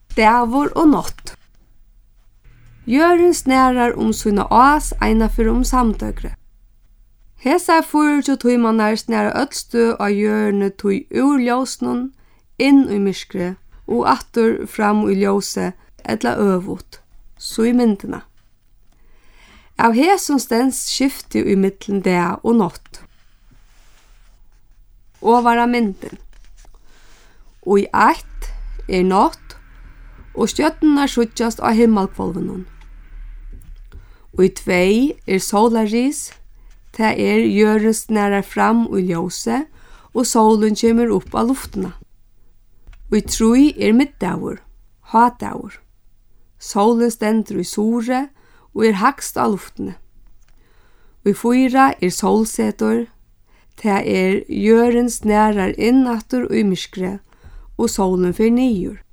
Dævor og nått. Jørgen snærar sína ás eina fyrir samdøgre. Hesar 24 tímanar snæra öll støð á jørnu tøy úr ljósnum inn í myrkri og aftur fram í ljósi ella øvut, så í myndina. Av hesum stends skifti í millum dag og nátt. Ovara myndin. Og í 1 nátt og stjörnunar sjúggjast á himmalkvolvunum. Og í 2 sólarris, det jørgen snærar fram í ljósi og sólun kemur upp á luftuna. Og í 3 middagur, hátdagur. Sólun stendur í sore og hægst á luftene. Og í 4 sólsetur, det jørgen snærar inn aftur í myrkre og sólun fyrir niður.